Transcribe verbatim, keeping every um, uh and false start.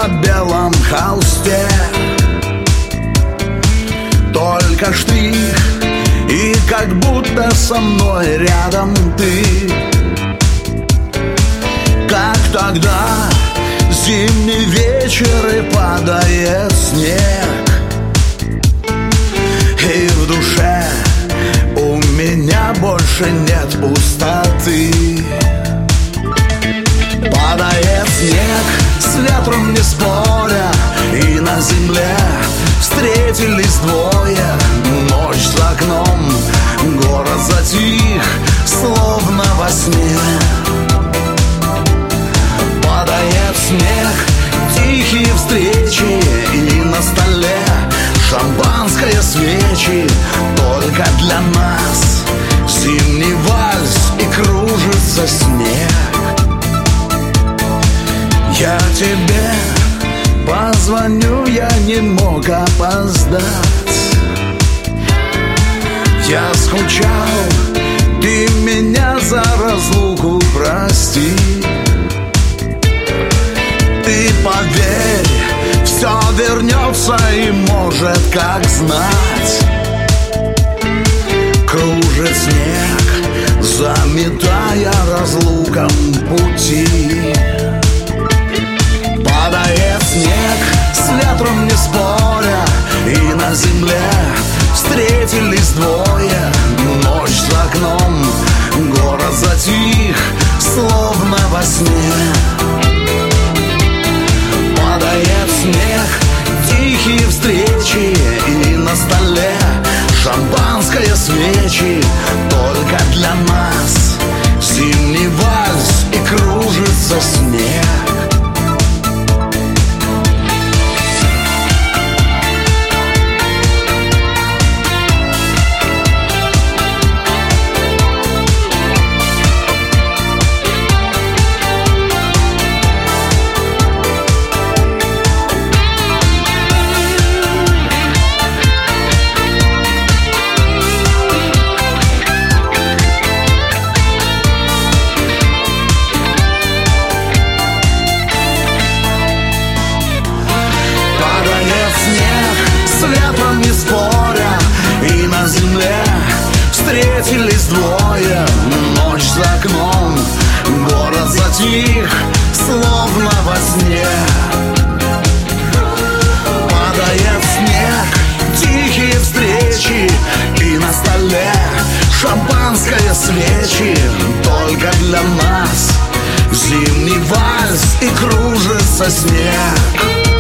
на белом холсте. Только штрих, и как будто со мной рядом ты. Как тогда зимний вечер и падает снег, и в душе у меня больше нет пустоты. Падает снег, с ветром не споря, и на земле встретились двое. Ночь за окном, город затих, словно во сне. Падает снег, тихие встречи, и на столе шампанское, свечи. Только для нас зимний вальс, и кружится снег. Я тебе позвоню, я не мог опоздать. Я скучал, ты меня за разлуку прости. Ты поверь, все вернется, и может как знать. Кружит снег, заметая разлукам пути. Падает снег, с ветром не споря, и на земле встретились двое. Ночь за окном, город затих, словно во сне. Падает снег, тихие встречи, и на столе шампанское, свечи. Только для нас зимний вальс, и кружится снег. С ветром не споря, и на земле встретились двое. Ночь за окном, город затих, словно во сне. Падает снег, тихие встречи, и на столе шампанское, свечи. Только для нас зимний вальс, и кружится снег.